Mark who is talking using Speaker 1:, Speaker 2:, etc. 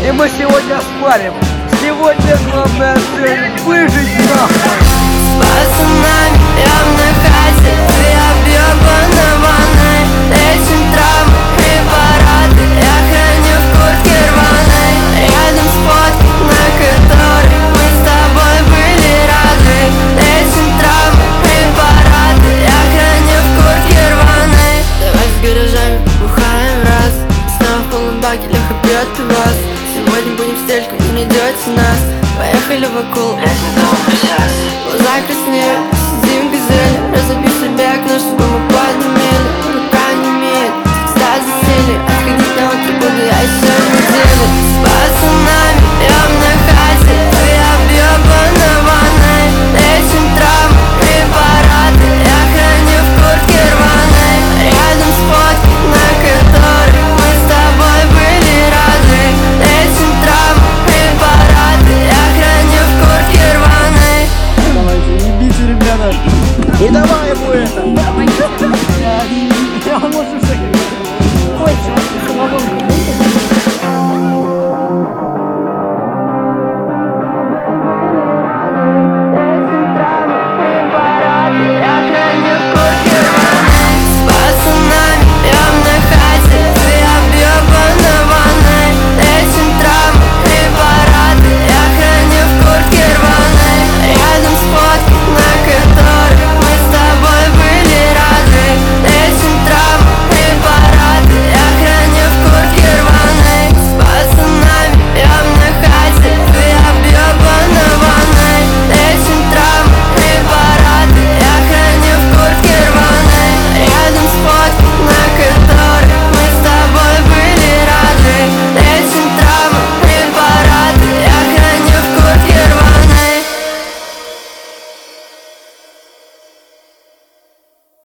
Speaker 1: И мы сегодня спарим. Сегодня главная цель — выжить нахуй.
Speaker 2: С пацанами прям на хате, ты объебана ванной. Лечим травмы, препараты, я храню в куртке рваной. Рядом с фоткой, на которой мы с тобой были рады. Лечим травмы, препараты, я храню в куртке рваной. Давай с гаражами бухаем раз. Снова в полном баке, Леха пьет пивас. Сегодня будем в стельку, не найдете нас. Поехали в акул, глаза краснеют, сидим газели. Разобью себе окно, чтобы мы поднимели. Рука не имеет, текста засели. Отходить на утро буду я еще неделю.